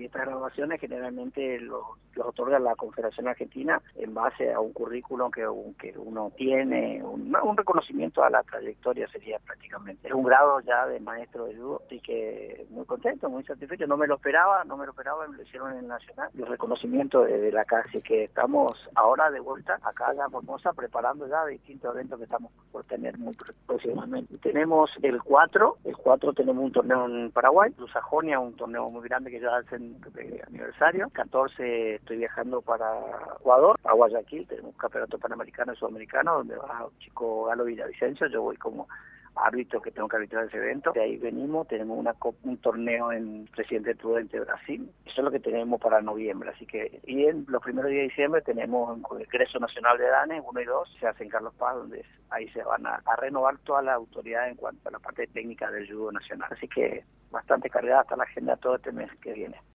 y estas graduaciones generalmente los otorga la Confederación Argentina en base a un currículum que uno tiene, un reconocimiento a la trayectoria sería prácticamente. Es un grado ya de maestro de judo, así que muy contento, muy satisfecho. No me lo esperaba, me lo hicieron en el Nacional. El reconocimiento de la casa, así que estamos ahora de vuelta acá en Formosa preparando ya distintos eventos que estamos por tener muy próximamente. Tenemos el 4 tenemos un torneo en Paraguay, Luz Sajonia, un torneo muy grande que ya hacen aniversario. 14 estoy viajando para Ecuador, a Guayaquil, tenemos un campeonato panamericano y sudamericano donde va un chico Galo Villavicencio, yo voy como árbitro que tengo que arbitrar ese evento. De ahí venimos, tenemos un torneo en Presidente Prudente, Brasil. Eso es lo que tenemos para noviembre. Así que, y en los primeros días de diciembre tenemos un Congreso Nacional de Danes, 1 y 2, se hace en Carlos Paz, donde ahí se van a renovar toda la autoridad en cuanto a la parte técnica del judo nacional. Así que bastante cargada hasta la agenda todo este mes que viene.